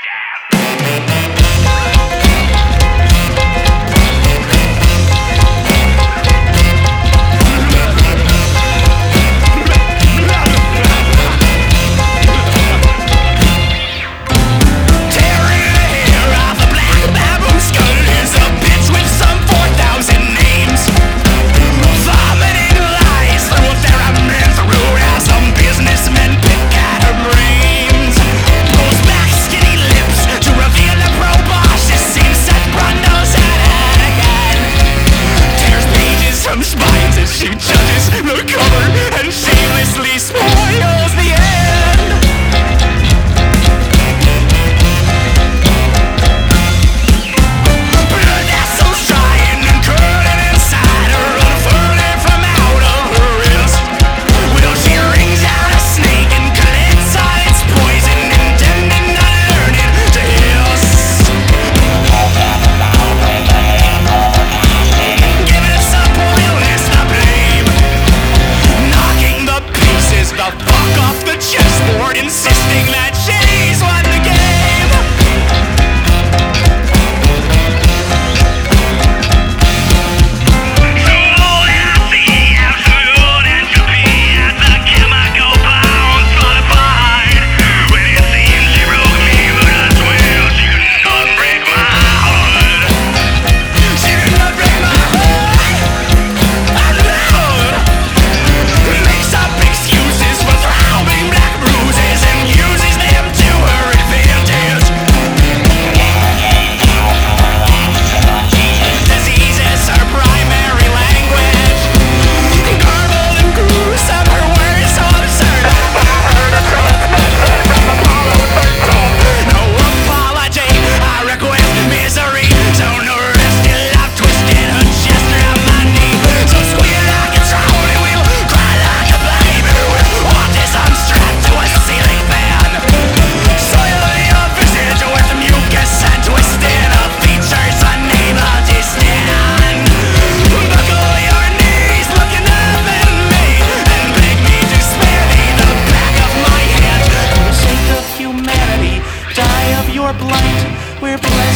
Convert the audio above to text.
She judges the cover and shamelessly spoils the end. Blood vessels trying and curling inside her, unfurling from out of her wrist. Well, she rings out a snake and collects all its poison, intending not learning to hiss. Giving us a poilness to blame, knocking the pieces the fuck off the chessboard, insisting that she's won the game. She did not break my heart. Makes up excuses for throbbing black bruises and uses them to her advantage. Disease is her primary language. Garbled and gruesome, her words so absurd. Her to transmission from Apollo 13. No apology, I request misery. So no rusty love twisted her chest around my knee. So squeal like a trolley wheel, cry like a baby with autism strapped to a ceiling fan. Soil your visage with mucus and twisted her features unable to stand. Buckle your knees looking up at me and beg me to spare me the back of my head. For the sake of humanity, die of your blight. We're